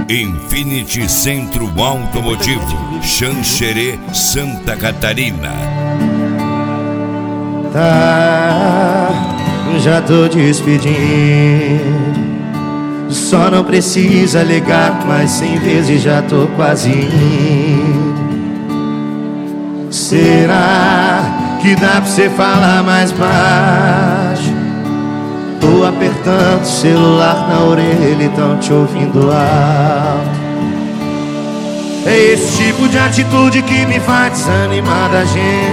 Infinity Centro Automotivo, Xanxerê, Santa Catarina. Tá, já tô despedindo. Só não precisa ligar mais 100 vezes, já tô quase indo. Será que dá pra você falar mais baixo? Tô apertando o celular na orelha e tão te ouvindo alto. É esse tipo de atitude que me faz desanimar da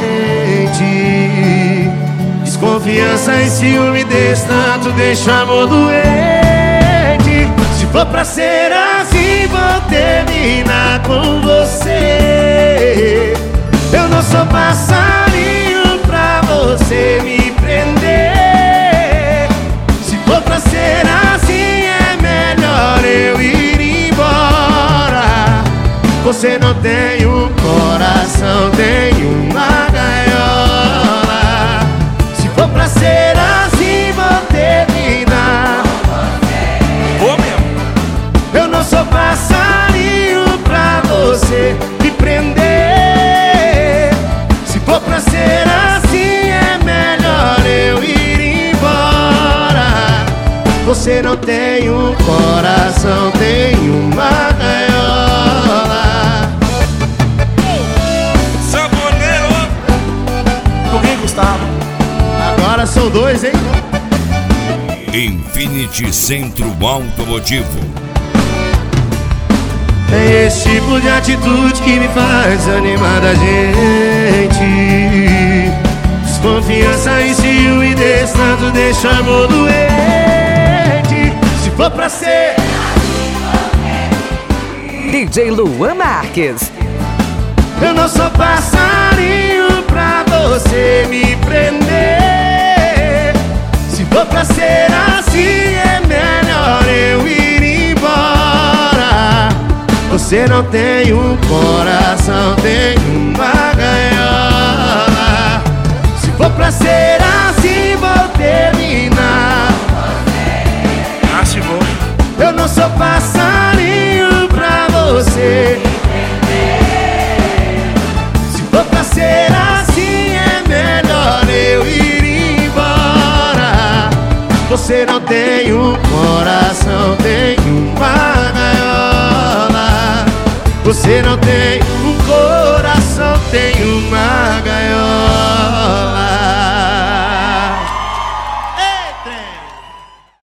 gente. Desconfiança e ciúme desse tanto deixa amor doente. Se for pra ser assim, vou terminar com você. Eu não sou passarinho pra você me prender. Se for pra ser assim, é melhor eu ir embora. Você não tem um coração, tem uma gaiola. Se for pra ser assim, vou terminar. Eu não sou passarinho pra você me prender. Se for pra ser assim, é melhor eu ir embora. Você não tem um coração, tem uma gaiola. Saboneiro! Comigo, Gustavo. Agora são dois, hein? Infinity Centro Automotivo. É esse tipo de atitude que me faz animar da gente. Desconfiança e ciúme desse tanto deixa amor doente. Se for pra ser DJ Luan Marques. eu não sou passarinho pra você me prender. Se for pra ser assim, é melhor eu ir embora. Você não tem um coração, tem uma gaiola. Se for pra ser assim, vou terminar. Se vou. Eu não sou passarinho pra você. Se for pra ser assim, é melhor eu ir embora. Você não tem um coração, tem uma gaiola. Você não tem um coração, tem